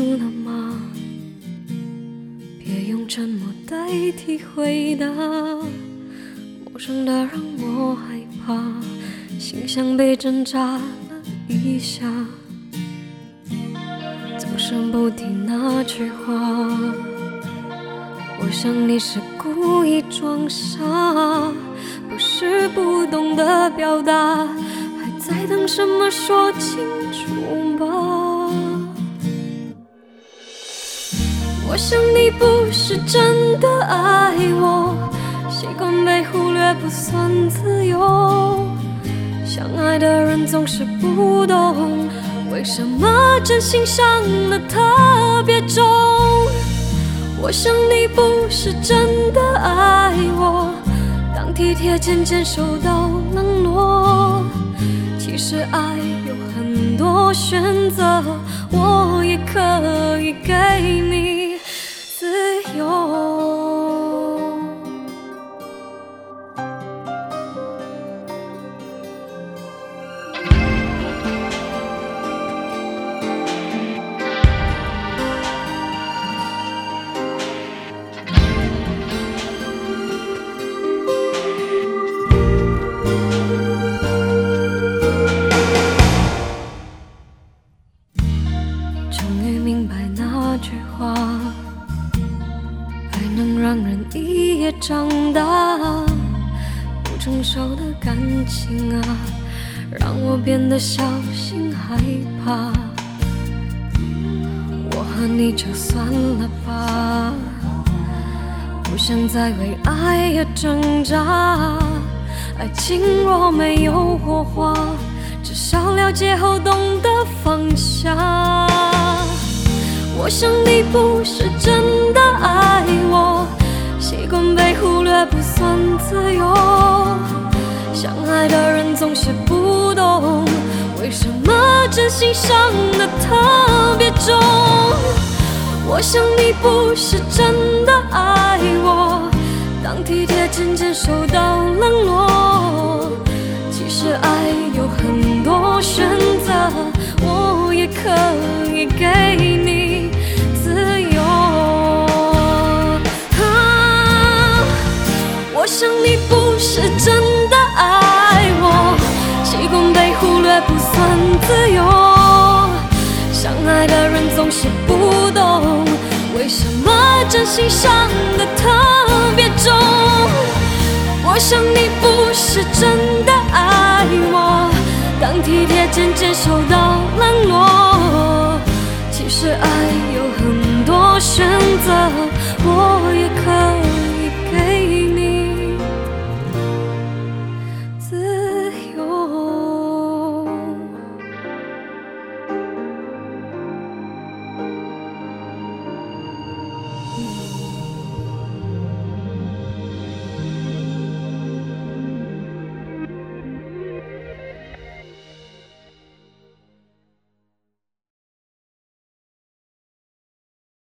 了吗？别用沉默代替回答，陌生的让我害怕，心像被针扎了一下，总是不提那句话。我想你是故意装傻，不是不懂得表达，还在等什么说清楚吧。我想你不是真的爱我，习惯被忽略不算自由，相爱的人总是不懂，为什么真心伤得特别重。我想你不是真的爱我，当体贴渐渐受到冷落，其实爱有很多选择，我也可以给你自由。长大不成熟的感情啊，让我变得小心害怕。我和你就算了吧，不想再为爱而挣扎。爱情若没有火花，至少了解后懂得放下。我想你不是真的爱我，习惯被忽略不算自由，相爱的人总是不懂，为什么真心伤得特别重。我想你不是真的爱我，当体贴渐渐受到冷落，其实爱有很多选择，我也可以给你自由。我想你不是真的爱我，习惯被忽略不算自由，相爱的人总是不懂，为什么真心伤得特别重。我想你不是真的爱我，当体贴渐渐受到冷落，其实爱有很多选择，我也可以